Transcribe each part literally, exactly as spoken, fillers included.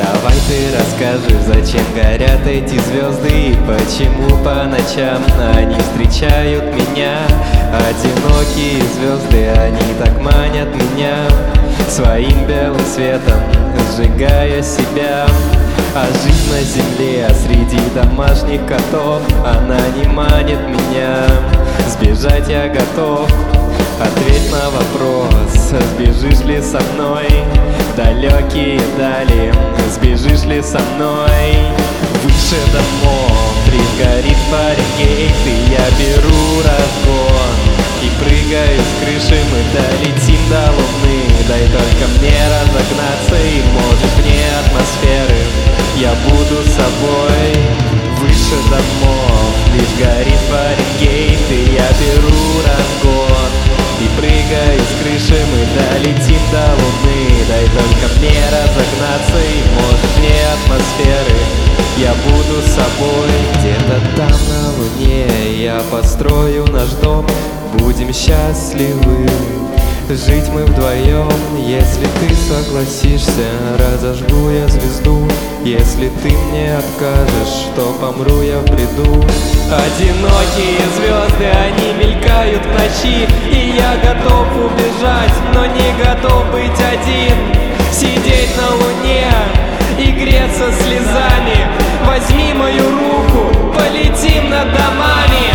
Давай ты расскажешь, зачем горят эти звезды и почему по ночам они встречают меня. Одинокие звезды, они так манят меня своим белым светом, сжигая себя. А жизнь на земле, а среди домашних котов, она не манит меня. Сбежать я готов. Ответь на вопрос, сбежишь ли со мной в далекие дали, сбежишь ли со мной выше домов. Лишь горит Фаренгейт, и я беру разгон и прыгаю с крыши, мы долетим до Луны. Дай только мне разогнаться, и может вне атмосферы я буду собой. Выше домов лишь горит Фаренгейт, и я беру разгон и прыгаю с крыши, мы долетим до Луны. Дай только мне разогнаться, и может вне атмосферы я буду собой. Где-то там на Луне я построю наш дом, будем счастливы жить мы вдвоем. Если ты согласишься, разожгу я звезду. Если ты мне откажешь, то помру я в бреду. Одинокие звезды, они мелькают в ночи, и я готов убежать, но не готов быть один. Сидеть на Луне и греться слезами. Возьми мою руку, полетим над домами.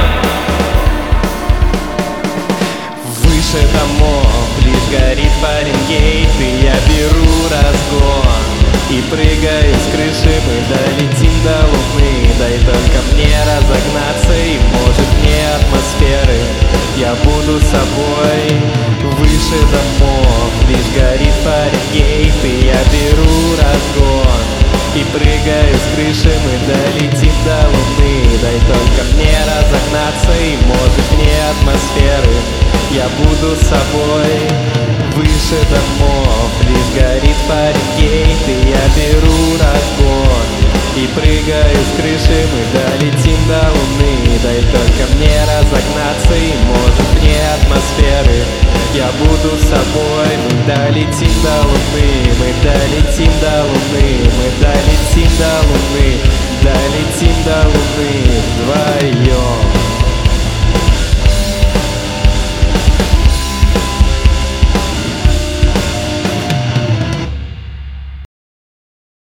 Выше домов лишь горит Фаренгейт, и я беру разгон и прыгаю с крыши, мы долетим до Луны. Дай только мне разогнаться, и может вне атмосферы я буду собой. Выше домов лишь горит Фаренгейт, и я беру разгон и прыгаю с крыши, мы долетим до Луны. Дай только мне разогнаться, и может вне атмосферы я буду собой. Выше домов лишь горит Фаренгейт, и я беру разгон и прыгаю с крыши, мы долетим до Луны. Дай только мне разогнаться, и может вне атмосферы я буду собой. Мы долетим до Луны, мы долетим до Луны, мы долетим до Луны, долетим до Луны вдвоем.